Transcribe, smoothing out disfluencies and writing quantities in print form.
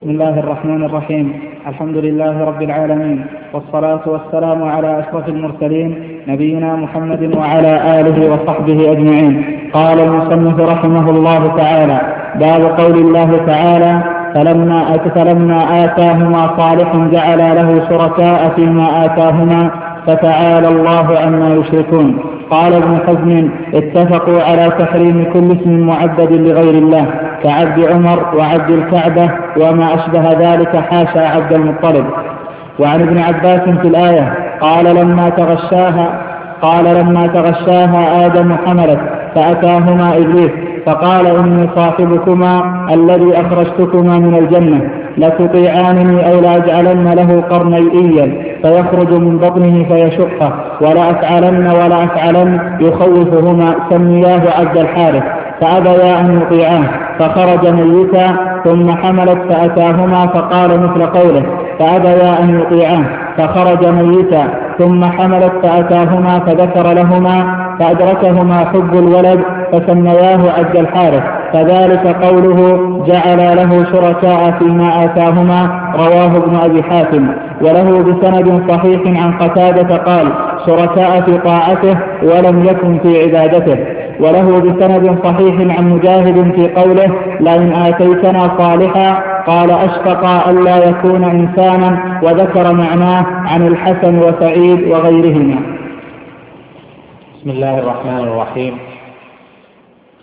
بسم الله الرحمن الرحيم. الحمد لله رب العالمين، والصلاة والسلام على أشرف المرسلين نبينا محمد وعلى آله وصحبه أجمعين. قال المصنف رحمه الله تعالى: باب قول الله تعالى: فلما آتاهما صالح جعل له شركاء فيما آتاهما فتعالى الله عما يشركون. قال ابن حزم: اتفقوا على تحريم كل اسم معبد لغير الله كعبد عمر وعبد الكعبة وما أشبه ذلك حاشا عبد المطلب. وعن ابن عباس في الآية: قال لما تغشاها آدم حملت فأتاهما إبليس فقال: إني صاحبكما الذي أخرجتكما من الجنة، لتطيعانني أو لأجعلن له قرنيئيا فيخرج من بطنه فيشقه، ولا أفعلن يخوفهما، سمياه عبد الحارث، فأبيا أن يطيعاه فخرج ميتا، ثم حملت فأتاهما فقال مثل قوله فأبيا أن يطيعاه فخرج ميتا، ثم حملت فأتاهما فذكر لهما فأدركهما حب الولد فسمياه عبد الحارث، فذلك قوله جعل له شركاء فيما آتاهما، رواه ابن أبي حاتم. وله بسند صحيح عن قتادة قال: شركاء في طاعته ولم يكن في عبادته. وله بسند صحيح عن مجاهد في قوله: لئن آتيتنا صالحا، قال: أشفق ألا يكون إنسانا، وذكر معناه عن الحسن وسعيد وغيرهما. بسم الله الرحمن الرحيم.